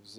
was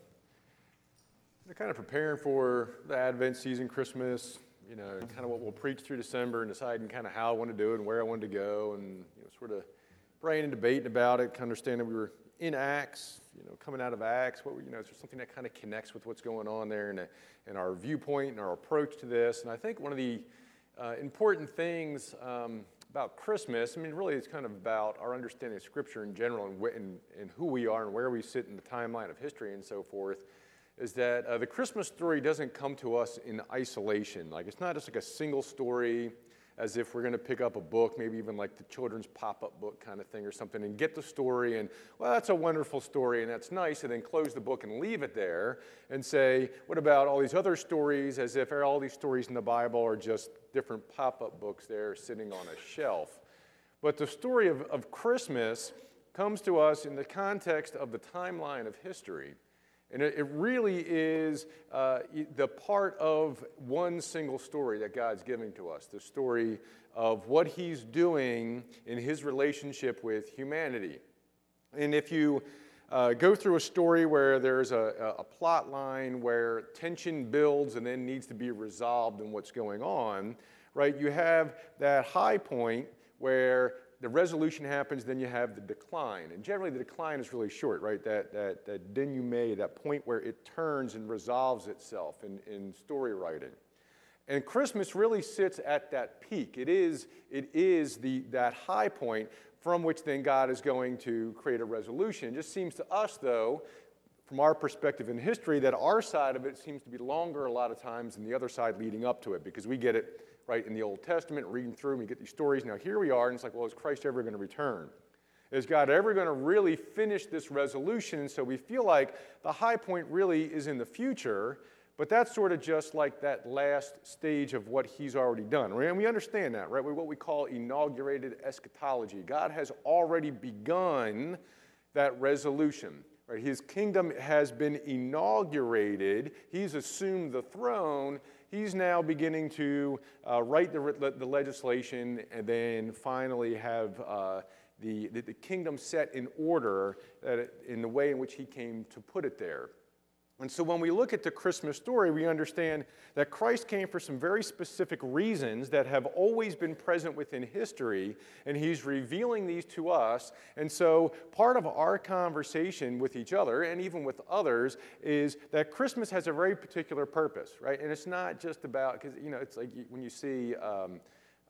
kind of preparing for the Advent season, Christmas, kind of what we'll preach through December and deciding kind of how I want to do it and where I wanted to go and, sort of praying and debating about it, understanding we were in Acts, coming out of Acts, is there something that kind of connects with what's going on there and our viewpoint and our approach to this. And I think one of the important things about Christmas, really it's kind of about our understanding of Scripture in general and who we are and where we sit in the timeline of history and so forth, is that the Christmas story doesn't come to us in isolation. Like, it's not just like a single story as if we're going to pick up a book, maybe even like the children's pop-up book kind of thing or something, and get the story and, well, that's a wonderful story and that's nice, and then close the book and leave it there and say, what about all these other stories, as if all these stories in the Bible are just different pop-up books there sitting on a shelf. But the story of Christmas comes to us in the context of the timeline of history. And it really is the part of one single story that God's giving to us, the story of what he's doing in his relationship with humanity. And if you go through a story where there's a plot line where tension builds and then needs to be resolved in what's going on, right, you have that high point where the resolution happens, then you have the decline. And generally the decline is really short, right? That denouement, that point where it turns and resolves itself in story writing. And Christmas really sits at that peak. It is that high point from which then God is going to create a resolution. It just seems to us, though, from our perspective in history, that our side of it seems to be longer a lot of times than the other side leading up to it, because we get it right in the Old Testament, reading through them, you get these stories. Now here we are, and it's like, well, is Christ ever going to return? Is God ever going to really finish this resolution? And so we feel like the high point really is in the future, but that's sort of just like that last stage of what he's already done. Right? And we understand that, right? What we call inaugurated eschatology. God has already begun that resolution. Right? His kingdom has been inaugurated. He's assumed the throne. He's now beginning to write the legislation and then finally have the kingdom set in order in the way in which he came to put it there. And so when we look at the Christmas story, we understand that Christ came for some very specific reasons that have always been present within history, and he's revealing these to us. And so part of our conversation with each other, and even with others, is that Christmas has a very particular purpose, right? And it's not just about, because, it's like when you see, and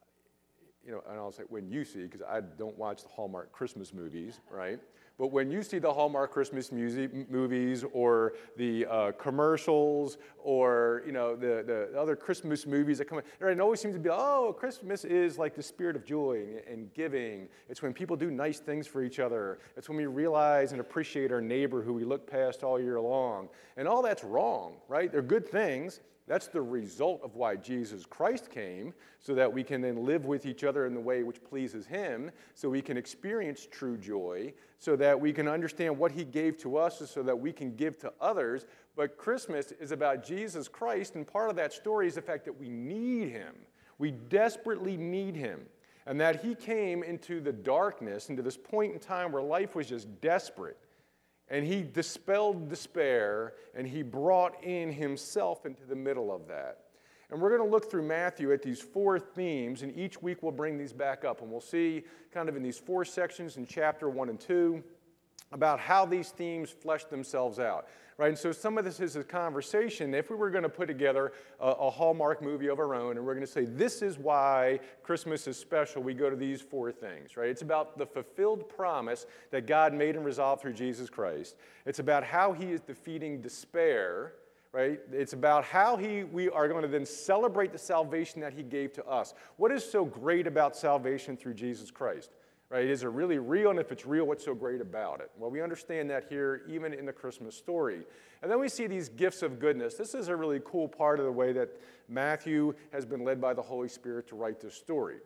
I'll say when you see, because I don't watch the Hallmark Christmas movies, right? But when you see the Hallmark Christmas movies or the commercials or, the other Christmas movies that come out, it always seems to be, Christmas is like the spirit of joy and giving. It's when people do nice things for each other. It's when we realize and appreciate our neighbor who we look past all year long. And all that's wrong, right? They're good things. That's the result of why Jesus Christ came, so that we can then live with each other in the way which pleases him, so we can experience true joy, so that we can understand what he gave to us, so that we can give to others. But Christmas is about Jesus Christ, and part of that story is the fact that we need him. We desperately need him, and that he came into the darkness, into this point in time where life was just desperate. And he dispelled despair, and he brought in himself into the middle of that. And we're going to look through Matthew at these four themes, and each week we'll bring these back up. And we'll see kind of in these four sections in chapter 1 and 2 about how these themes flesh themselves out. Right? And so some of this is a conversation. If we were going to put together a Hallmark movie of our own, and we're going to say, this is why Christmas is special, we go to these four things. Right? It's about the fulfilled promise that God made and resolved through Jesus Christ. It's about how he is defeating despair. Right? It's about how we are going to then celebrate the salvation that he gave to us. What is so great about salvation through Jesus Christ? Right? Is it really real? And if it's real, what's so great about it? Well, we understand that here, even in the Christmas story. And then we see these gifts of goodness. This is a really cool part of the way that Matthew has been led by the Holy Spirit to write this story.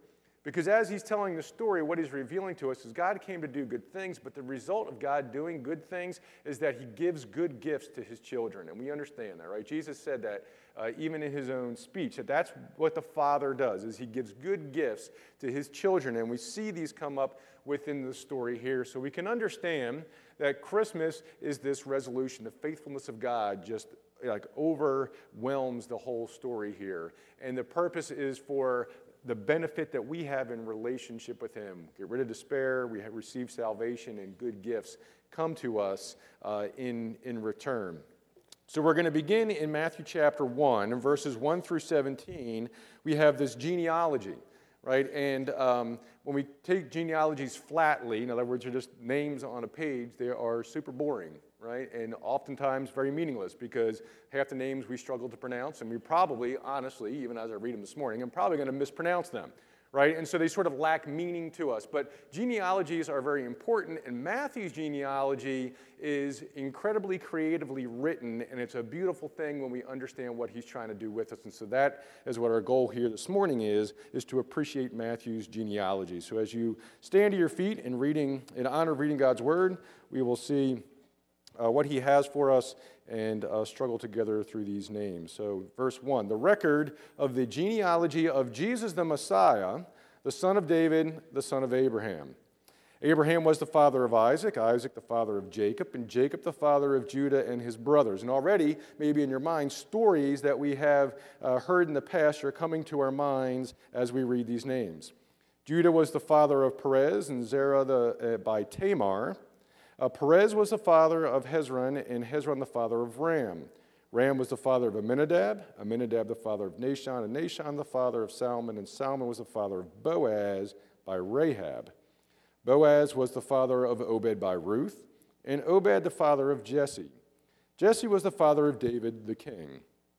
Because as he's telling the story, what he's revealing to us is God came to do good things, but the result of God doing good things is that he gives good gifts to his children. And we understand that, right? Jesus said that even in his own speech, that that's what the Father does, is he gives good gifts to his children. And we see these come up within the story here. So we can understand that Christmas is this resolution. The faithfulness of God just like overwhelms the whole story here. And the purpose is for the benefit that we have in relationship with him. Get rid of despair, we have received salvation, and good gifts come to us in return. So we're going to begin in Matthew chapter 1, and verses 1 through 17, we have this genealogy, right? And when we take genealogies flatly, in other words, they're just names on a page, they are super boring, right? And oftentimes very meaningless, because half the names we struggle to pronounce, and we probably, honestly, even as I read them this morning, I'm probably going to mispronounce them, right? And so they sort of lack meaning to us. But genealogies are very important, and Matthew's genealogy is incredibly creatively written, and it's a beautiful thing when we understand what he's trying to do with us. And so that is what our goal here this morning is to appreciate Matthew's genealogy. So as you stand to your feet in honor of reading God's word, we will see what he has for us and struggle together through these names. So verse 1, the record of the genealogy of Jesus the Messiah, the son of David, the son of Abraham. Abraham was the father of Isaac, Isaac the father of Jacob, and Jacob the father of Judah and his brothers. And already, maybe in your mind, stories that we have heard in the past are coming to our minds as we read these names. Judah was the father of Perez, and Zerah by Tamar. Perez was the father of Hezron, and Hezron the father of Ram. Ram was the father of Amminadab, Amminadab the father of Nahshon, and Nahshon the father of Salmon, and Salmon was the father of Boaz by Rahab. Boaz was the father of Obed by Ruth, and Obed the father of Jesse. Jesse was the father of David the king.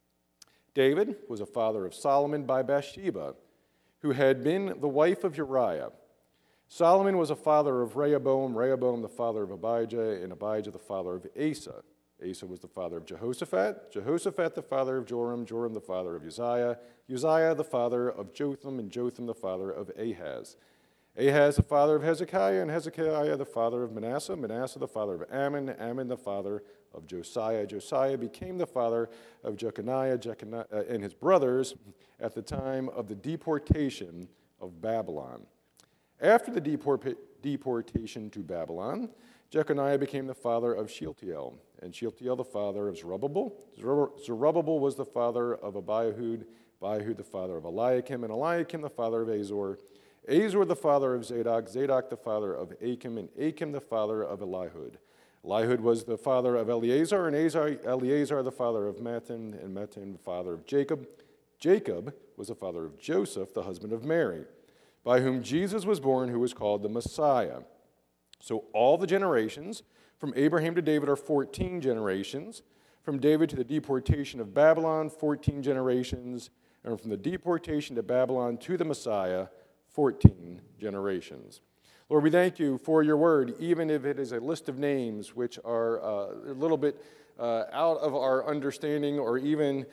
David was the father of Solomon by Bathsheba, who had been the wife of Uriah. Solomon was a father of Rehoboam, Rehoboam the father of Abijah, and Abijah the father of Asa. Asa was the father of Jehoshaphat, Jehoshaphat the father of Joram, Joram the father of Uzziah, Uzziah the father of Jotham, and Jotham the father of Ahaz. Ahaz the father of Hezekiah, and Hezekiah the father of Manasseh, Manasseh the father of Ammon, Ammon the father of Josiah. Josiah became the father of Jeconiah, and his brothers at the time of the deportation of Babylon. After the deportation to Babylon, Jeconiah became the father of Shealtiel, and Shealtiel the father of Zerubbabel. Zerubbabel was the father of Abiahud, Abiahud the father of Eliakim, and Eliakim the father of Azor. Azor the father of Zadok, Zadok the father of Achim, and Achim the father of Elihud. Elihud was the father of Eleazar, and Eleazar the father of Matthan, and Matthan the father of Jacob. Jacob was the father of Joseph, the husband of Mary, by whom Jesus was born, who was called the Messiah. So all the generations from Abraham to David are 14 generations. From David to the deportation of Babylon, 14 generations. And from the deportation to Babylon to the Messiah, 14 generations. Lord, we thank you for your word, even if it is a list of names which are a little bit out of our understanding or even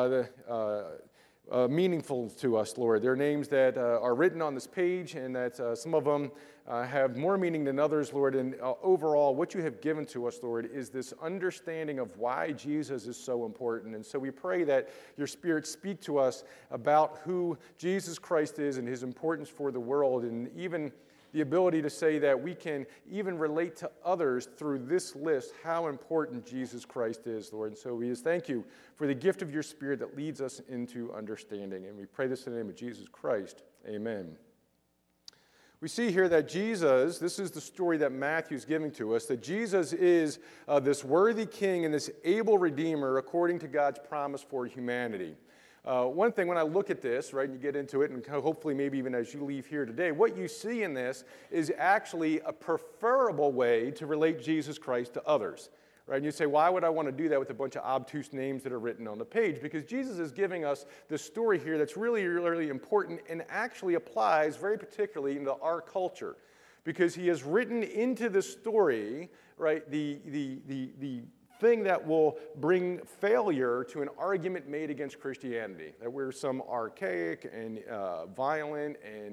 meaningful to us, Lord. They're names that are written on this page, and that some of them have more meaning than others, Lord. And overall, what you have given to us, Lord, is this understanding of why Jesus is so important. And so we pray that your Spirit speak to us about who Jesus Christ is and his importance for the world, and even the ability to say that we can even relate to others through this list how important Jesus Christ is, Lord. And so we just thank you for the gift of your Spirit that leads us into understanding. And we pray this in the name of Jesus Christ. Amen. We see here that Jesus, this is the story that Matthew's giving to us, that Jesus is this worthy king and this able redeemer according to God's promise for humanity. One thing, when I look at this, right, and you get into it, and hopefully maybe even as you leave here today, what you see in this is actually a preferable way to relate Jesus Christ to others, right? And you say, why would I want to do that with a bunch of obtuse names that are written on the page? Because Jesus is giving us this story here that's really, really important and actually applies very particularly into our culture. Because he has written into this story, right, the thing that will bring failure to an argument made against Christianity, that we're some archaic and violent and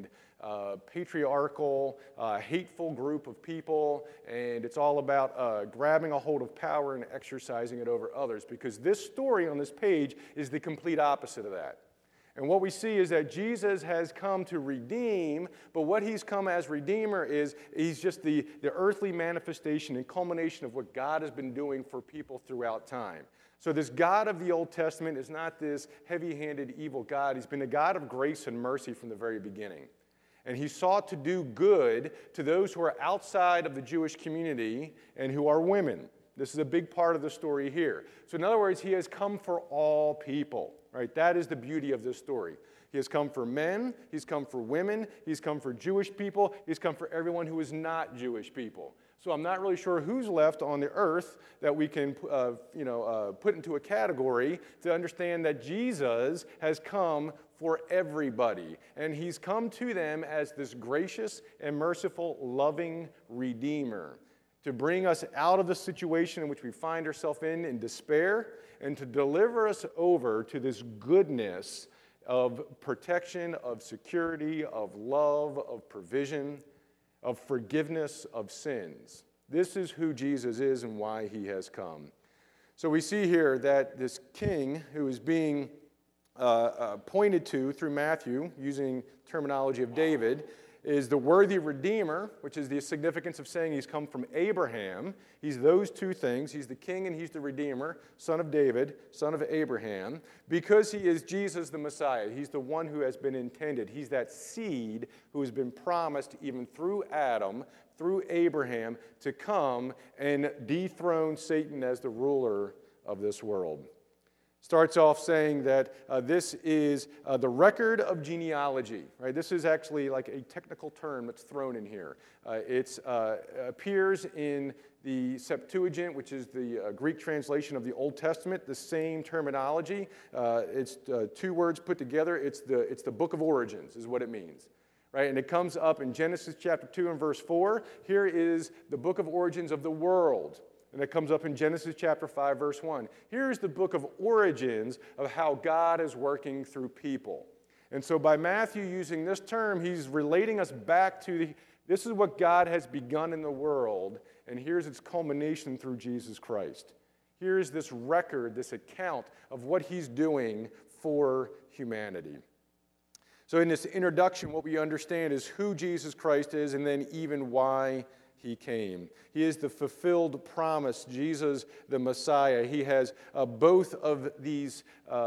patriarchal, hateful group of people, and it's all about grabbing a hold of power and exercising it over others, because this story on this page is the complete opposite of that. And what we see is that Jesus has come to redeem, but what he's come as Redeemer is he's just the earthly manifestation and culmination of what God has been doing for people throughout time. So this God of the Old Testament is not this heavy-handed evil God. He's been a God of grace and mercy from the very beginning. And he sought to do good to those who are outside of the Jewish community and who are women. This is a big part of the story here. So in other words, he has come for all people. Right? That is the beauty of this story. He has come for men, he's come for women, he's come for Jewish people, he's come for everyone who is not Jewish people. So I'm not really sure who's left on the earth that we can put into a category to understand that Jesus has come for everybody. And he's come to them as this gracious and merciful, loving Redeemer to bring us out of the situation in which we find ourselves in despair, and to deliver us over to this goodness of protection, of security, of love, of provision, of forgiveness of sins. This is who Jesus is and why he has come. So we see here that this king who is being pointed to through Matthew, using terminology of David, is the worthy Redeemer, which is the significance of saying he's come from Abraham. He's those two things. He's the king and he's the Redeemer, son of David, son of Abraham, because he is Jesus the Messiah. He's the one who has been intended. He's that seed who has been promised even through Adam, through Abraham, to come and dethrone Satan as the ruler of this world. Starts off saying that this is the record of genealogy. Right? This is actually like a technical term that's thrown in here. It appears in the Septuagint, which is the Greek translation of the Old Testament, the same terminology. It's two words put together. It's the book of origins is what it means. Right? And it comes up in Genesis chapter 2 and verse 4. Here is the book of origins of the world. And it comes up in Genesis chapter 5, verse 1. Here's the book of origins of how God is working through people. And so by Matthew using this term, he's relating us back to this is what God has begun in the world, and here's its culmination through Jesus Christ. Here's this record, this account of what he's doing for humanity. So in this introduction, what we understand is who Jesus Christ is, and then even why he came. He is the fulfilled promise, Jesus the Messiah. He has both of these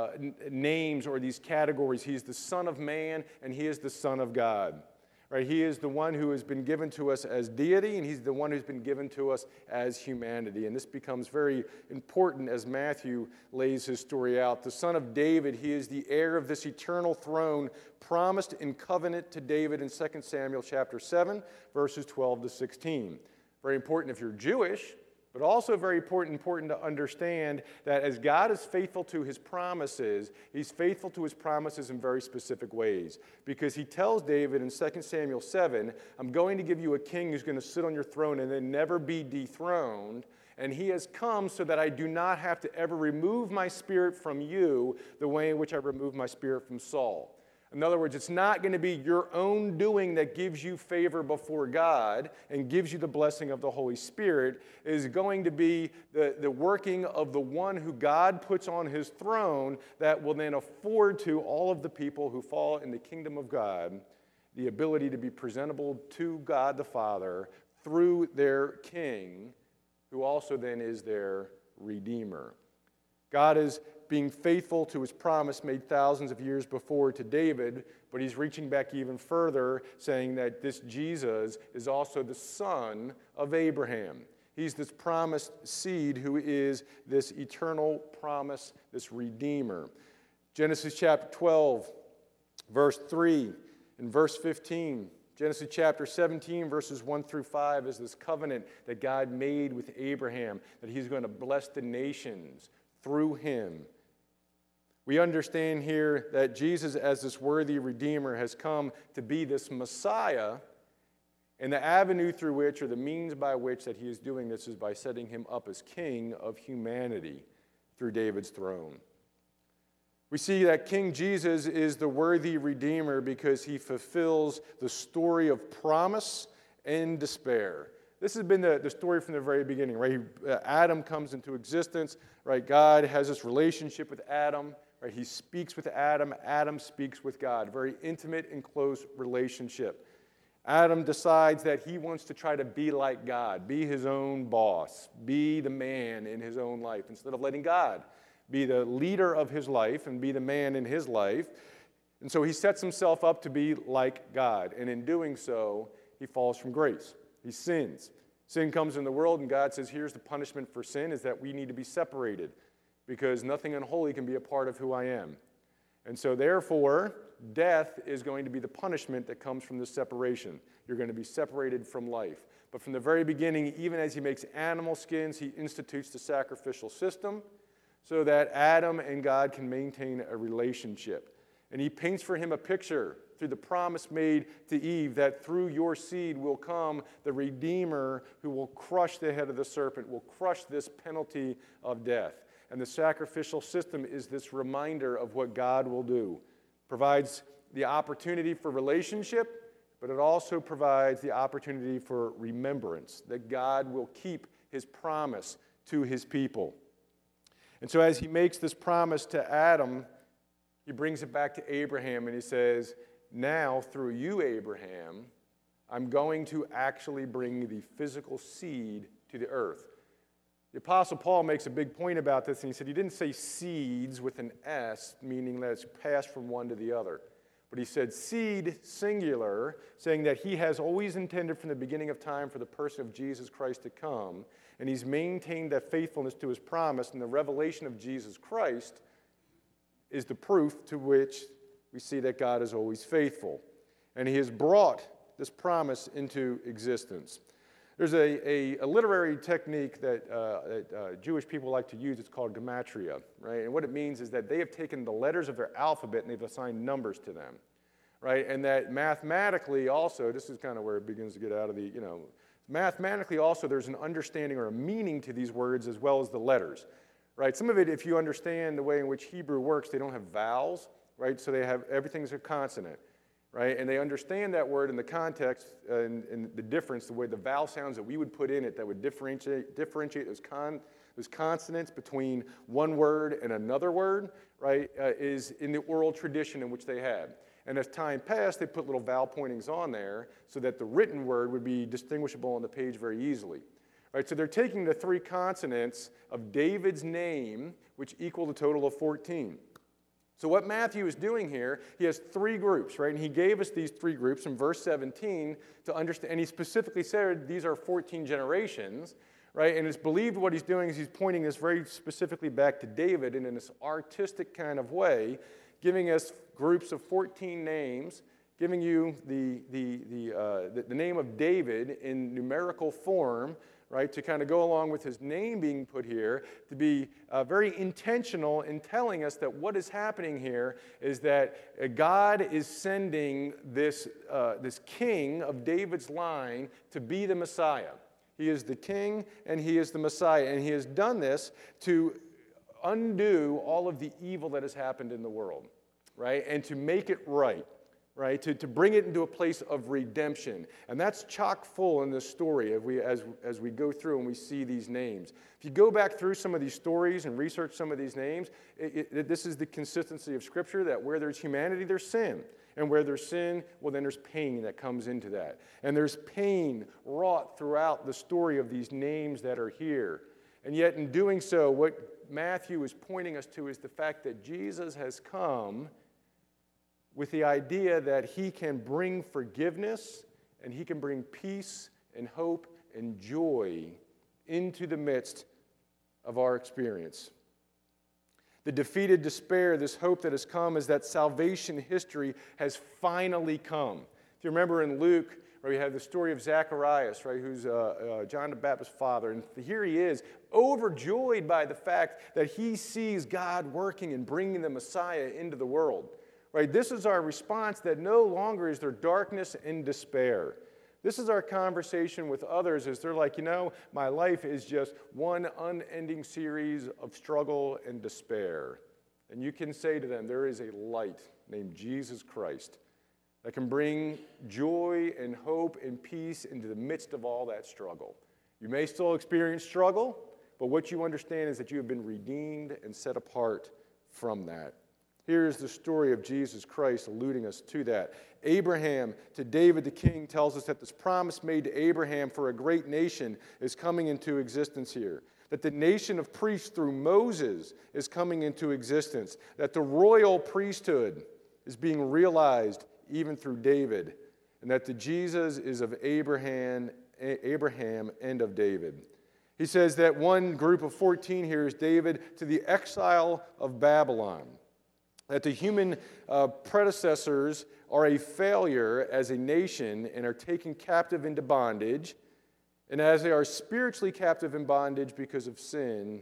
names or these categories. He's the Son of Man and he is the Son of God. Right? He is the one who has been given to us as deity, and he's the one who's been given to us as humanity. And this becomes very important as Matthew lays his story out. The Son of David, he is the heir of this eternal throne promised in covenant to David in 2 Samuel chapter 7, verses 12 to 16. Very important if you're Jewish, but also very important to understand that as God is faithful to his promises, he's faithful to his promises in very specific ways. Because he tells David in 2 Samuel 7, I'm going to give you a king who's going to sit on your throne and then never be dethroned. And he has come so that I do not have to ever remove my spirit from you the way in which I removed my spirit from Saul. In other words, it's not going to be your own doing that gives you favor before God and gives you the blessing of the Holy Spirit. It is going to be the working of the one who God puts on his throne that will then afford to all of the people who fall in the kingdom of God the ability to be presentable to God the Father through their king, who also then is their Redeemer. God is being faithful to his promise made thousands of years before to David, but he's reaching back even further, saying that this Jesus is also the son of Abraham. He's this promised seed who is this eternal promise, this Redeemer. Genesis chapter 12, verse 3 and verse 15. Genesis chapter 17, verses 1 through 5 is this covenant that God made with Abraham, that he's going to bless the nations through him. We understand here that Jesus, as this worthy Redeemer, has come to be this Messiah, and the avenue through which, or the means by which that he is doing this is by setting him up as king of humanity through David's throne. We see that King Jesus is the worthy Redeemer because he fulfills the story of promise and despair. This has been the story from the very beginning, right? Adam comes into existence, right? God has this relationship with Adam, right? He speaks with Adam. Adam speaks with God. Very intimate and close relationship. Adam decides that he wants to try to be like God, be his own boss, be the man in his own life, instead of letting God be the leader of his life and be the man in his life. And so he sets himself up to be like God. And in doing so, he falls from grace. He sins. Sin comes in the world, and God says, here's the punishment for sin, is that we need to be separated because nothing unholy can be a part of who I am. And so therefore, death is going to be the punishment that comes from this separation. You're going to be separated from life. But from the very beginning, even as he makes animal skins, he institutes the sacrificial system so that Adam and God can maintain a relationship. And he paints for him a picture through the promise made to Eve that through your seed will come the Redeemer who will crush the head of the serpent, will crush this penalty of death. And the sacrificial system is this reminder of what God will do. Provides the opportunity for relationship, but it also provides the opportunity for remembrance, that God will keep his promise to his people. And so as he makes this promise to Adam, he brings it back to Abraham and he says, now through you, Abraham, I'm going to actually bring the physical seed to the earth. The Apostle Paul makes a big point about this, and he said he didn't say seeds with an S, meaning that it's passed from one to the other. But he said seed, singular, saying that he has always intended from the beginning of time for the person of Jesus Christ to come, and he's maintained that faithfulness to his promise, and the revelation of Jesus Christ is the proof to which we see that God is always faithful. And he has brought this promise into existence. There's a literary technique that Jewish people like to use. It's called gematria, right? And what it means is that they have taken the letters of their alphabet and they've assigned numbers to them, right? And that mathematically also, this is kind of where it begins to get out of the, mathematically also there's an understanding or a meaning to these words as well as the letters, right? Some of it, if you understand the way in which Hebrew works, they don't have vowels, right? So they have, everything's a consonant. Right? And they understand that word in the context and the difference, the way the vowel sounds that we would put in it that would differentiate those consonants between one word and another word, right, is in the oral tradition in which they had. And as time passed, they put little vowel pointings on there so that the written word would be distinguishable on the page very easily. Right? So they're taking the three consonants of David's name, which equal the total of 14. So what Matthew is doing here, he has three groups, right? And he gave us these three groups in verse 17 to understand, and he specifically said these are 14 generations, right? And it's believed what he's doing is he's pointing this very specifically back to David and in this artistic kind of way, giving us groups of 14 names, giving you the name of David in numerical form, right, to kind of go along with his name being put here, to be very intentional in telling us that what is happening here is that God is sending this king of David's line to be the Messiah. He is the king and he is the Messiah, and he has done this to undo all of the evil that has happened in the world, right, and to make it right. Right, to bring it into a place of redemption. And that's chock full in this story as we go through and we see these names. If you go back through some of these stories and research some of these names, this is the consistency of Scripture, that where there's humanity, there's sin. And where there's sin, well, then there's pain that comes into that. And there's pain wrought throughout the story of these names that are here. And yet in doing so, what Matthew is pointing us to is the fact that Jesus has come with the idea that he can bring forgiveness and he can bring peace and hope and joy into the midst of our experience. The defeated despair, this hope that has come, is that salvation history has finally come. If you remember in Luke, where we have the story of Zacharias, right, who's John the Baptist's father, and here he is, overjoyed by the fact that he sees God working and bringing the Messiah into the world. Right, this is our response, that no longer is there darkness and despair. This is our conversation with others as they're like, my life is just one unending series of struggle and despair. and you can say to them, there is a light named Jesus Christ that can bring joy and hope and peace into the midst of all that struggle. You may still experience struggle, but what you understand is that you have been redeemed and set apart from that. Here's the story of Jesus Christ alluding us to that. Abraham to David the king tells us that this promise made to Abraham for a great nation is coming into existence here. That the nation of priests through Moses is coming into existence. That the royal priesthood is being realized even through David. And that the Jesus is of Abraham and of David. He says that one group of 14 here is David to the exile of Babylon. That the human predecessors are a failure as a nation and are taken captive into bondage. And as they are spiritually captive in bondage because of sin,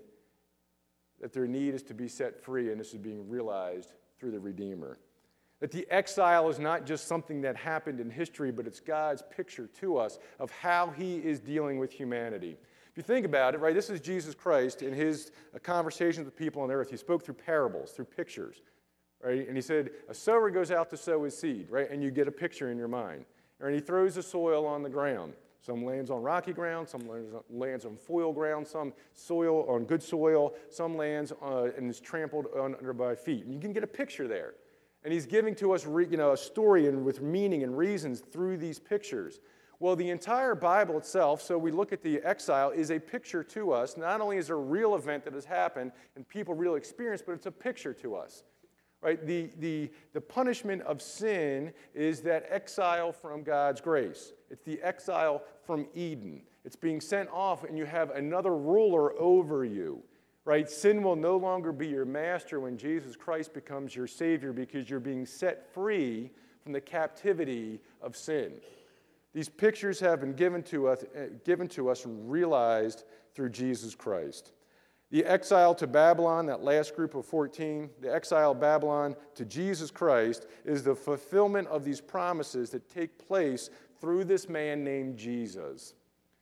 that their need is to be set free, and this is being realized through the Redeemer. That the exile is not just something that happened in history, but it's God's picture to us of how he is dealing with humanity. If you think about it, right, this is Jesus Christ in his conversations with people on earth. He spoke through parables, through pictures, right? And he said, a sower goes out to sow his seed, right? And you get a picture in your mind. And he throws the soil on the ground. Some lands on rocky ground, some lands on foil ground, some soil on good soil, some lands and is trampled under by feet. And you can get a picture there. And he's giving to us a story and with meaning and reasons through these pictures. Well, the entire Bible itself, so we look at the exile, is a picture to us. Not only is it a real event that has happened and people really experience, but it's a picture to us. Right? The punishment of sin is that exile from God's grace. It's the exile from Eden. It's being sent off and you have another ruler over you. Right? Sin will no longer be your master when Jesus Christ becomes your Savior because you're being set free from the captivity of sin. These pictures have been given to us and realized through Jesus Christ. The exile to Babylon, that last group of 14, the exile of Babylon to Jesus Christ is the fulfillment of these promises that take place through this man named Jesus.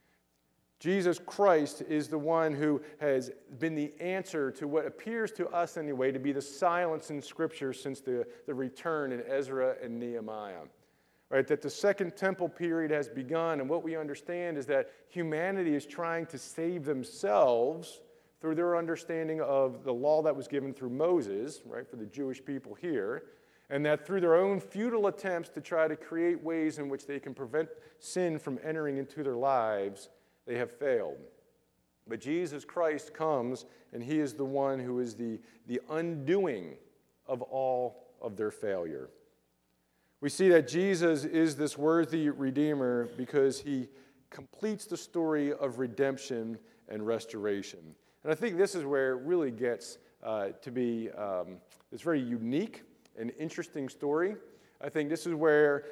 Jesus Christ is the one who has been the answer to what appears to us anyway to be the silence in Scripture since the return in Ezra and Nehemiah. Right, that the Second Temple period has begun, and what we understand is that humanity is trying to save themselves through their understanding of the law that was given through Moses, right, for the Jewish people here, and that through their own futile attempts to try to create ways in which they can prevent sin from entering into their lives, they have failed. But Jesus Christ comes, and he is the one who is the undoing of all of their failure. We see that Jesus is this worthy Redeemer because he completes the story of redemption and restoration. And I think this is where it really gets to be this very unique and interesting story. I think this is where,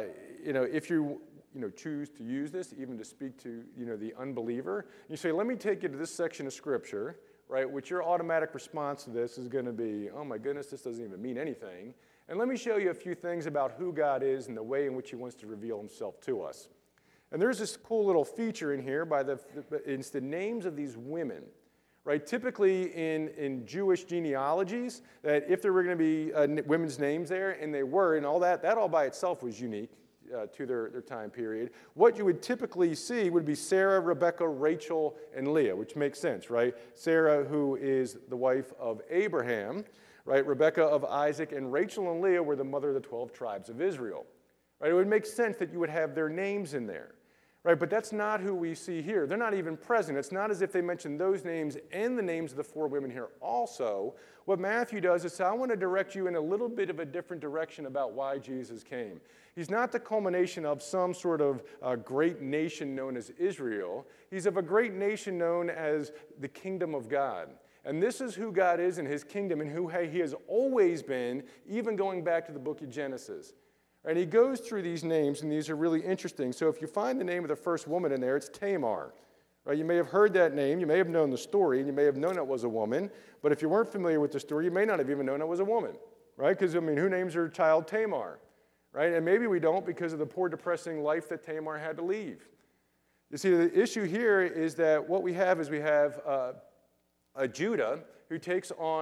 if you choose to use this, even to speak to, the unbeliever, you say, let me take you to this section of Scripture, right, which your automatic response to this is going to be, oh my goodness, this doesn't even mean anything. And let me show you a few things about who God is and the way in which he wants to reveal himself to us. And there's this cool little feature in here it's the names of these women. Right? Typically in Jewish genealogies, that if there were going to be women's names there, and they were, and all that all by itself was unique to their time period. What you would typically see would be Sarah, Rebecca, Rachel, and Leah, which makes sense, right? Sarah, who is the wife of Abraham, right? Rebecca of Isaac, and Rachel and Leah were the mother of the 12 tribes of Israel. Right? It would make sense that you would have their names in there. Right, but that's not who we see here. They're not even present. It's not as if they mention those names and the names of the four women here also. What Matthew does is say, I want to direct you in a little bit of a different direction about why Jesus came. He's not the culmination of some sort of great nation known as Israel. He's of a great nation known as the kingdom of God. And this is who God is in his kingdom and who he has always been, even going back to the book of Genesis. And he goes through these names, and these are really interesting. So if you find the name of the first woman in there, it's Tamar. Right? You may have heard that name. You may have known the story, and you may have known it was a woman. But if you weren't familiar with the story, you may not have even known it was a woman. Right? Because, who names their child Tamar? Right? And maybe we don't because of the poor, depressing life that Tamar had to leave. You see, the issue here is that what we have is we have Judah who takes on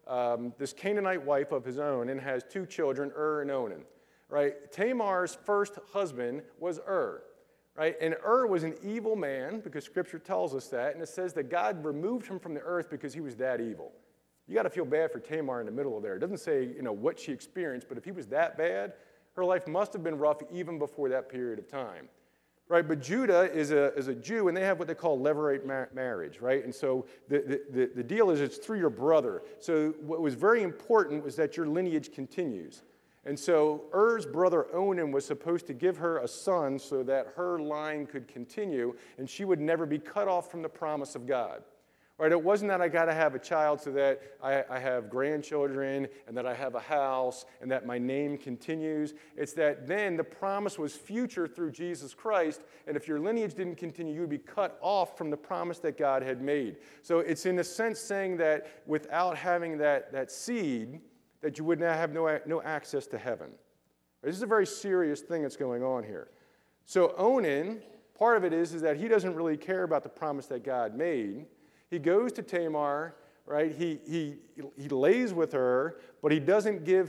this Canaanite wife of his own and has two children, and Onan. Right? Tamar's first husband was right? And was an evil man, because Scripture tells us that, and it says that God removed him from the earth because he was that evil. You got to feel bad for Tamar in the middle of there. It doesn't say, what she experienced, but if he was that bad, her life must have been rough even before that period of time. Right? But Judah is a Jew, and they have what they call levirate marriage, right? And so the deal is it's through your brother. So what was very important was that your lineage continues. And so brother Onan was supposed to give her a son so that her line could continue and she would never be cut off from the promise of God. Right? It wasn't that I got to have a child so that I have grandchildren and that I have a house and that my name continues. It's that then the promise was future through Jesus Christ, and if your lineage didn't continue, you would be cut off from the promise that God had made. So it's in a sense saying that without having that seed, that you would now have no access to heaven. This is a very serious thing that's going on here. So Onan, part of it is that he doesn't really care about the promise that God made. He goes to Tamar, right? He lays with her, but he doesn't give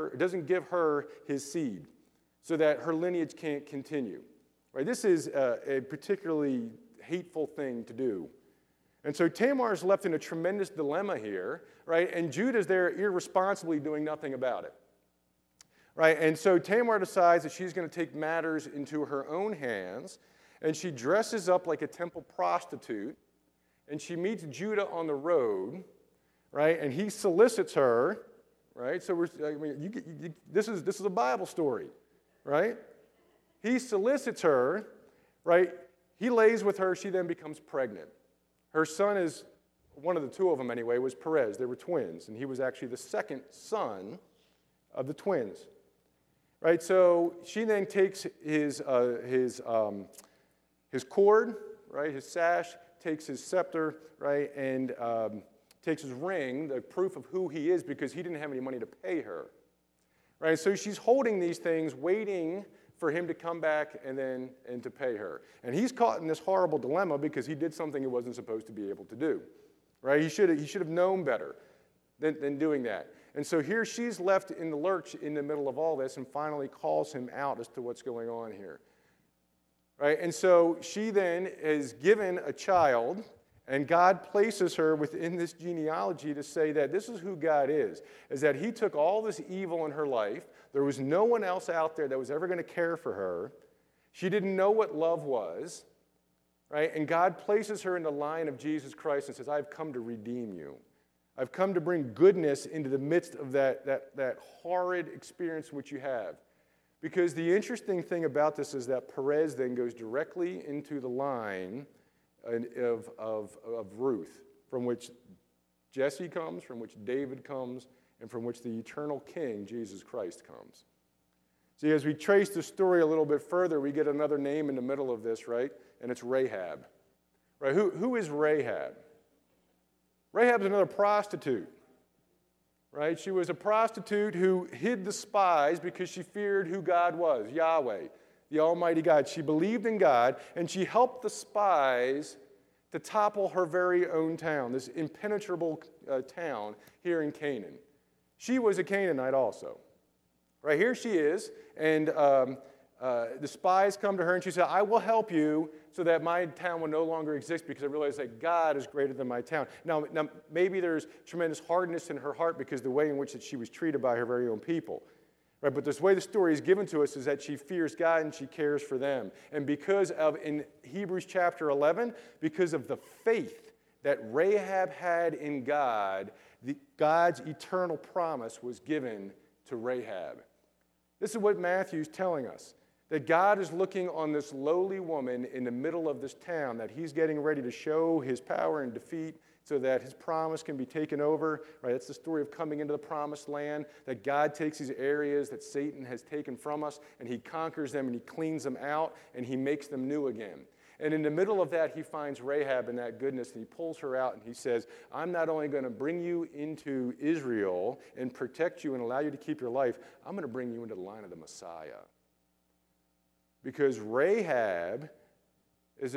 her his seed, so that her lineage can't continue. Right? This is a particularly hateful thing to do. And so Tamar is left in a tremendous dilemma here, right? And Judah's there irresponsibly doing nothing about it, right? And so Tamar decides that she's going to take matters into her own hands, and she dresses up like a temple prostitute, and she meets Judah on the road, right? And he solicits her, right? So this is a Bible story, right? He solicits her, right? He lays with her. She then becomes pregnant. Her son is, one of the two of them anyway, was Perez. They were twins, and he was actually the second son of the twins. Right? So she then takes his cord, right, his sash, takes his scepter, right, and takes his ring, the proof of who he is, because he didn't have any money to pay her. Right? So she's holding these things, waiting for him to come back and to pay her. And he's caught in this horrible dilemma because he did something he wasn't supposed to be able to do. Right? He should have known better than doing that. And so here she's left in the lurch in the middle of all this and finally calls him out as to what's going on here. Right? And so she then is given a child, and God places her within this genealogy to say that this is who God is that he took all this evil in her life. There was no one else out there that was ever going to care for her. She didn't know what love was, right? And God places her in the line of Jesus Christ and says, I've come to redeem you. I've come to bring goodness into the midst of that horrid experience which you have. Because the interesting thing about this is that Perez then goes directly into the line of Ruth, from which Jesse comes, from which David comes, and from which the eternal King, Jesus Christ, comes. See, as we trace the story a little bit further, we get another name in the middle of this, right? And it's Rahab. Right? Who is Rahab? Rahab's another prostitute. Right? She was a prostitute who hid the spies because she feared who God was, Yahweh, the Almighty God. She believed in God, and she helped the spies to topple her very own town, this impenetrable town here in Canaan. She was a Canaanite also. Right, here she is, and the spies come to her, and she said, I will help you so that my town will no longer exist because I realize that God is greater than my town. Now maybe there's tremendous hardness in her heart because the way in which that she was treated by her very own people. Right, but this way the story is given to us is that she fears God and she cares for them. And because of, in Hebrews chapter 11, because of the faith that Rahab had in God, God's eternal promise was given to Rahab. This is what Matthew's telling us, that God is looking on this lowly woman in the middle of this town, that he's getting ready to show his power and defeat so that his promise can be taken over. Right? That's the story of coming into the promised land, that God takes these areas that Satan has taken from us, and he conquers them, and he cleans them out, and he makes them new again. And in the middle of that, he finds Rahab in that goodness, and he pulls her out, and he says, I'm not only going to bring you into Israel and protect you and allow you to keep your life, I'm going to bring you into the line of the Messiah. Because Rahab is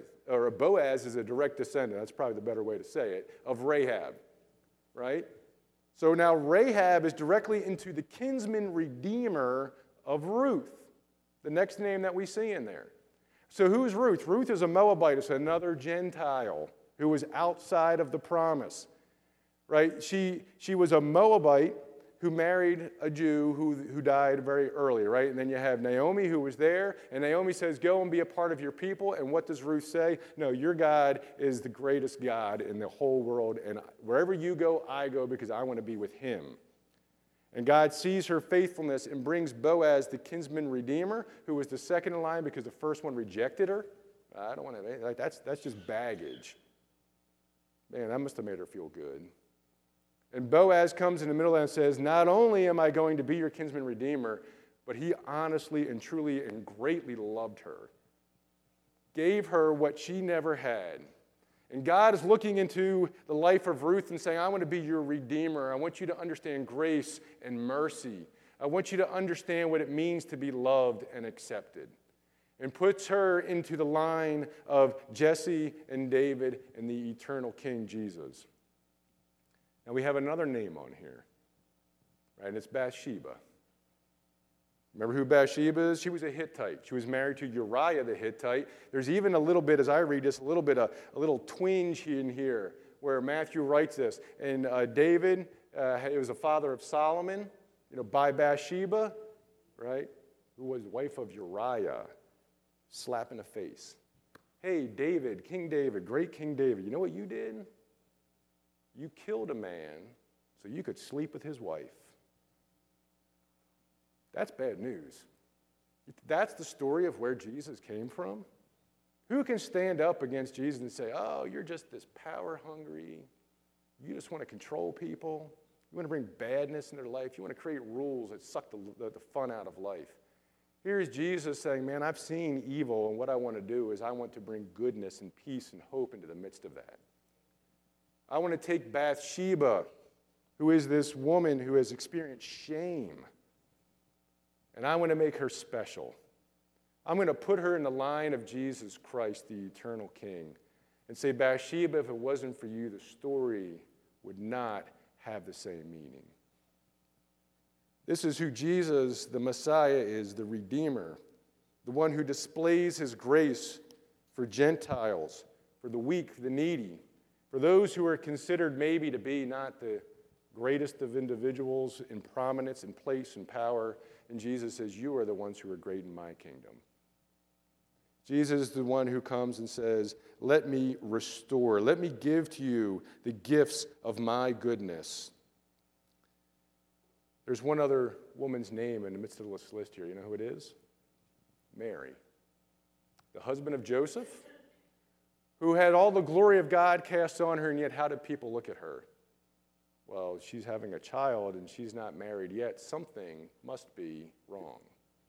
Boaz is a direct descendant, that's probably the better way to say it, of Rahab, right? So now Rahab is directly into the kinsman redeemer of Ruth, the next name that we see in there. So who's Ruth? Ruth is a Moabite. It's another Gentile who was outside of the promise, right? She was a Moabite who married a Jew who died very early, right? And then you have Naomi who was there, and Naomi says, go and be a part of your people. And what does Ruth say? No, your God is the greatest God in the whole world, and wherever you go, I go because I want to be with him. And God sees her faithfulness and brings Boaz, the kinsman redeemer, who was the second in line because the first one rejected her. I don't want to, like, that's just baggage. Man, that must have made her feel good. And Boaz comes in the middle and says, not only am I going to be your kinsman redeemer, but he honestly and truly and greatly loved her, gave her what she never had. And God is looking into the life of Ruth and saying, I want to be your redeemer. I want you to understand grace and mercy. I want you to understand what it means to be loved and accepted. And puts her into the line of Jesse and David and the eternal King Jesus. Now we have another name on here, right? And it's Bathsheba. Remember who Bathsheba is? She was a Hittite. She was married to Uriah the Hittite. There's even a little bit, as I read this, a little twinge in here where Matthew writes this. And David, he was a father of Solomon, by Bathsheba, right? Who was wife of Uriah. Slap in the face. Hey, David, King David, great King David, you know what you did? You killed a man so you could sleep with his wife. That's bad news. That's the story of where Jesus came from. Who can stand up against Jesus and say, oh, you're just this power hungry, you just want to control people, you want to bring badness in their life, you want to create rules that suck the fun out of life. Here's Jesus saying, man, I've seen evil, and what I want to do is I want to bring goodness and peace and hope into the midst of that. I want to take Bathsheba, who is this woman who has experienced shame, and I want to make her special. I'm going to put her in the line of Jesus Christ, the eternal King, and say, Bathsheba, if it wasn't for you, the story would not have the same meaning. This is who Jesus, the Messiah, is, the Redeemer, the one who displays his grace for Gentiles, for the weak, the needy, for those who are considered maybe to be not the greatest of individuals in prominence and place and power. And Jesus says, you are the ones who are great in my kingdom. Jesus is the one who comes and says, let me restore, let me give to you the gifts of my goodness. There's one other woman's name in the midst of this list here. You know who it is? Mary, the husband of Joseph, who had all the glory of God cast on her, and yet how did people look at her? Well, she's having a child and she's not married yet. Something must be wrong.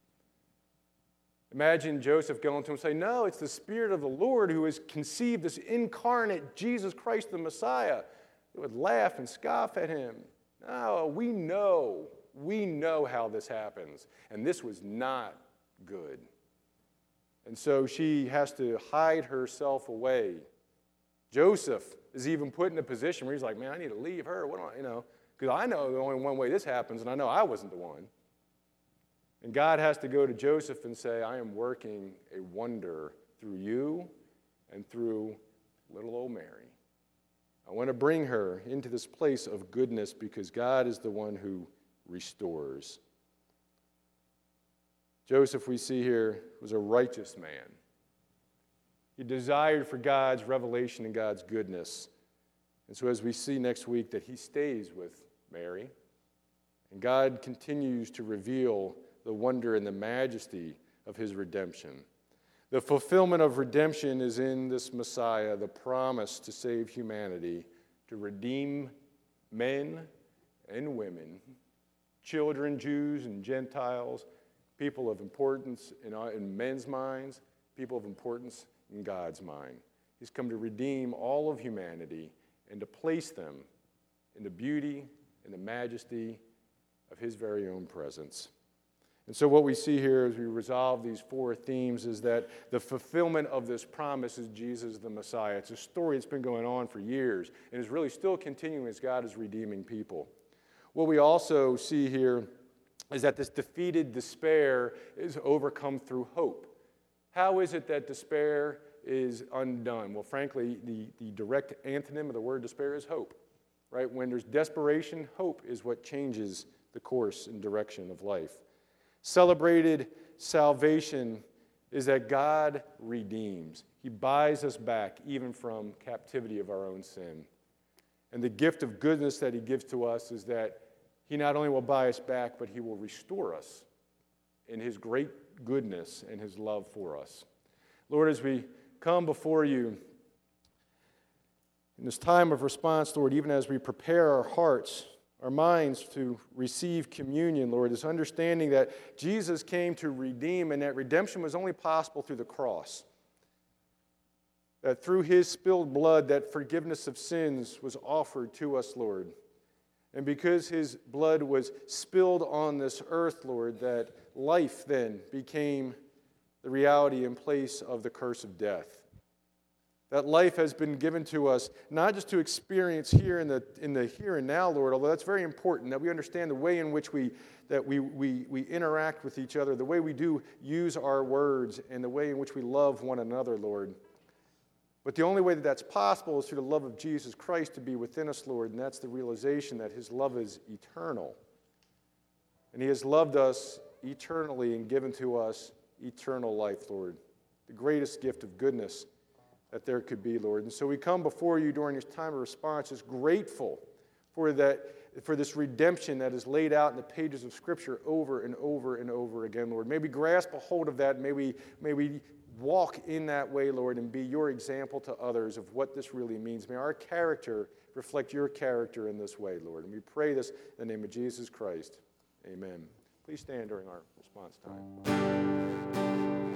Imagine Joseph going to him and saying, no, it's the Spirit of the Lord who has conceived this incarnate Jesus Christ the Messiah. They would laugh and scoff at him. No, we know how this happens. And this was not good. And so she has to hide herself away. Joseph is even put in a position where he's like, man, I need to leave her. What do I, because I know the only one way this happens, and I know I wasn't the one. And God has to go to Joseph and say, I am working a wonder through you and through little old Mary. I want to bring her into this place of goodness because God is the one who restores. Joseph, we see here, was a righteous man. He desired for God's revelation and God's goodness. And so as we see next week that he stays with Mary, and God continues to reveal the wonder and the majesty of his redemption. The fulfillment of redemption is in this Messiah, the promise to save humanity, to redeem men and women, children, Jews and Gentiles, people of importance in men's minds, people of importance in God's mind. He's come to redeem all of humanity and to place them in the beauty and the majesty of his very own presence. And so what we see here as we resolve these four themes is that the fulfillment of this promise is Jesus the Messiah. It's a story that's been going on for years and is really still continuing as God is redeeming people. what we also see here is that this defeated despair is overcome through hope. How is it that despair is undone? Well, frankly, the direct antonym of the word despair is hope, right? When there's desperation, hope is what changes the course and direction of life. Celebrated salvation is that God redeems. He buys us back even from captivity of our own sin. And the gift of goodness that he gives to us is that he not only will buy us back, but he will restore us in his great goodness and his love for us. Lord, as we come before you in this time of response, Lord, even as we prepare our hearts, our minds to receive communion, Lord, is understanding that Jesus came to redeem and that redemption was only possible through the cross. That through his spilled blood, that forgiveness of sins was offered to us, Lord. And because his blood was spilled on this earth, Lord, that life then became the reality in place of the curse of death. That life has been given to us not just to experience here in the here and now, Lord, although that's very important, that we understand the way in which we interact with each other, the way we do use our words, and the way in which we love one another, Lord. But the only way that that's possible is through the love of Jesus Christ to be within us, Lord, and that's the realization that his love is eternal. And he has loved us eternally and given to us eternal life, Lord, the greatest gift of goodness that there could be, Lord. And so we come before you during this time of response just grateful for this redemption that is laid out in the pages of Scripture over and over and over again, Lord. May we grasp a hold of that. May we walk in that way, Lord, and be your example to others of what this really means. May our character reflect your character in this way, Lord. And we pray this in the name of Jesus Christ. Amen. Please stand during our response time.